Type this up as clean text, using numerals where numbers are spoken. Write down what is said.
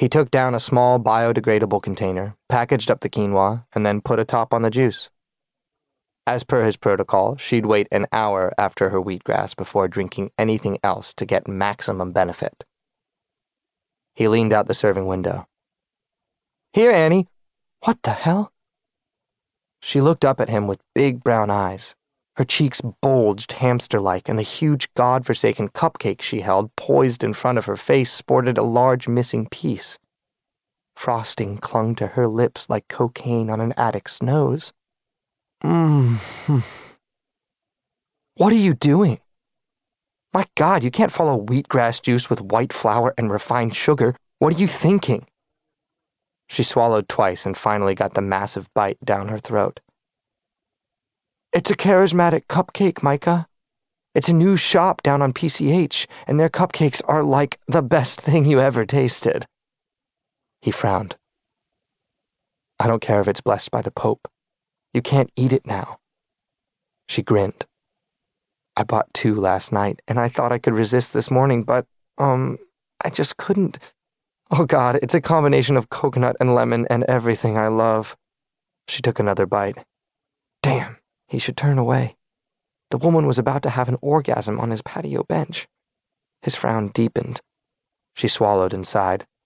He took down a small biodegradable container, packaged up the quinoa, and then put a top on the juice. As per his protocol, she'd wait an hour after her wheatgrass before drinking anything else to get maximum benefit. He leaned out the serving window. "Here, Annie." "What the hell?" She looked up at him with big brown eyes. Her cheeks bulged hamster-like, and the huge god-forsaken cupcake she held poised in front of her face sported a large missing piece. Frosting clung to her lips like cocaine on an addict's nose. What are you doing? My God, you can't follow wheatgrass juice with white flour and refined sugar. What are you thinking? She swallowed twice and finally got the massive bite down her throat. "It's a charismatic cupcake, Micah. It's a new shop down on PCH, and their cupcakes are like the best thing you ever tasted." He frowned. "I don't care if it's blessed by the Pope. You can't eat it now." She grinned. "I bought 2 last night, and I thought I could resist this morning, but, I just couldn't. Oh God, it's a combination of coconut and lemon and everything I love." She took another bite. Damn, he should turn away. The woman was about to have an orgasm on his patio bench. His frown deepened. She swallowed and sighed.